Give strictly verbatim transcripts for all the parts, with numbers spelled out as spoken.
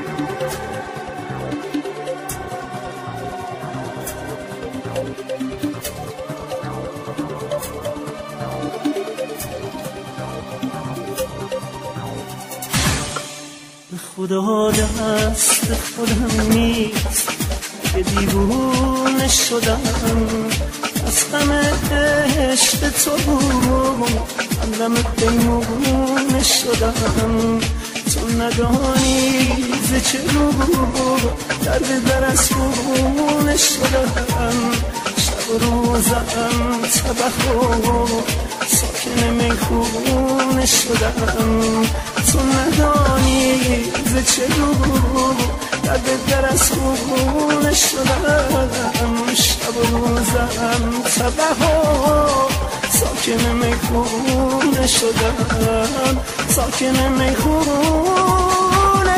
خدا دست خودم نیست که دیوونه شدم از غم عشق تو همدم پیمونه شدم تو ندانی ز چه رو درد در از خونه شدم شب و روزم تبخ و ساکن میخونه شدم تو ندانی ز چه رو درد در از خونه شدم شب و روزم تبخ و ساکن میخونه شدم ساکن میخونه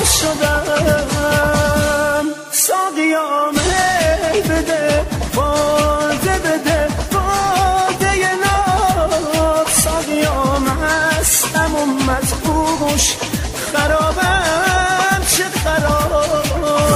شدم ساقیا می بده باده بده باده ناب ساقیا مستم و مدهوش خرابم چه خراب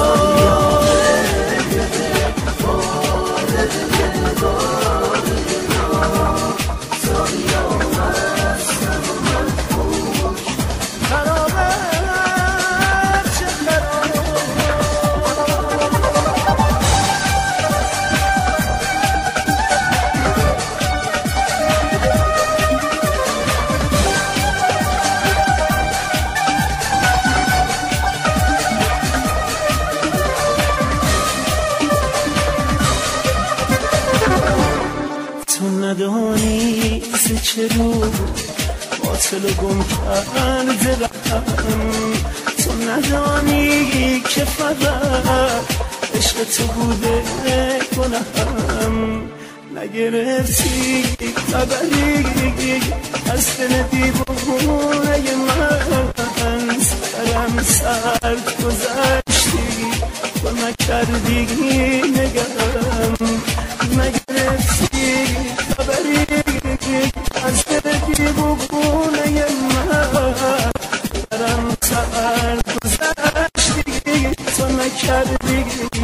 ندانی ز چه رو باطل و گم کرده رفتم تو ندانی که فقط عشق تو بوده گناهم نگرفتی خبری از دل دیوانه من سرم سرد گذشتی تو نکردی نگم نگرفتی خبری از دل دیوانه من سرم سرد گذشتی تو نکردی